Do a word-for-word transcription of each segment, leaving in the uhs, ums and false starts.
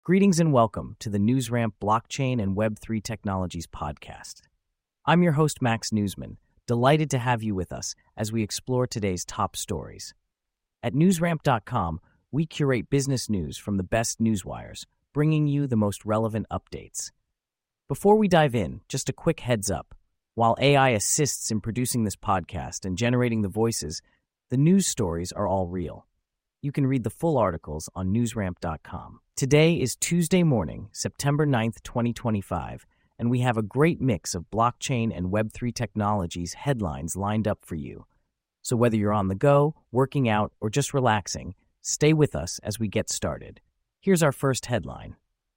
Greetings and welcome to the NewsRamp Blockchain and Web three Technologies podcast. I'm your host, Max Newsman, delighted to have you with us as we explore today's top stories. At newsramp dot com, we curate business news from the best newswires, bringing you the most relevant updates. Before we dive in, just a quick heads up. While A I assists in producing this podcast and generating the voices, the news stories are all real. You can read the full articles on newsramp dot com. Today is Tuesday morning, September ninth, twenty twenty-five, and we have a great mix of blockchain and Web three technologies headlines lined up for you. So whether you're on the go, working out, or just relaxing, stay with us as we get started. Here's our first headline.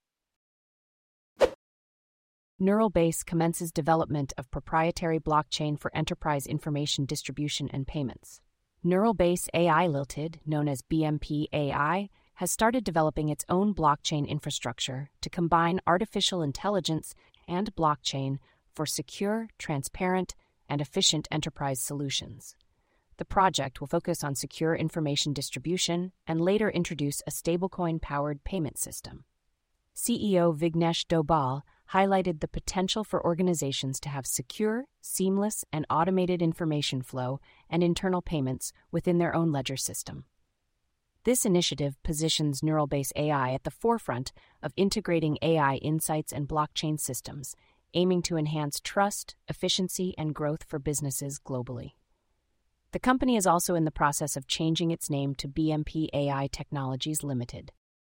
Neuralbase commences development of proprietary blockchain for enterprise information distribution and payments. Neuralbase A I Limited, known as B M P A I, has started developing its own blockchain infrastructure to combine artificial intelligence and blockchain for secure, transparent, and efficient enterprise solutions. The project will focus on secure information distribution and later introduce a stablecoin-powered payment system. C E O Vignesh Dobal highlighted the potential for organizations to have secure, seamless, and automated information flow and internal payments within their own ledger system. This initiative positions Neuralbase A I at the forefront of integrating A I insights and blockchain systems, aiming to enhance trust, efficiency, and growth for businesses globally. The company is also in the process of changing its name to B M P A I Technologies Limited.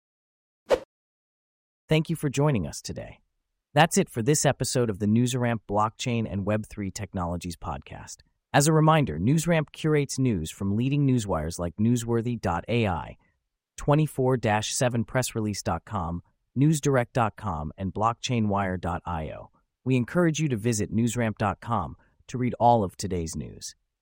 Thank you for joining us today. That's it for this episode of the NewsRamp Blockchain and Web three Technologies podcast. As a reminder, NewsRamp curates news from leading newswires like newsworthy dot A I, twenty-four seven press release dot com, newsdirect dot com, and blockchain wire dot io. We encourage you to visit newsramp dot com to read all of today's news.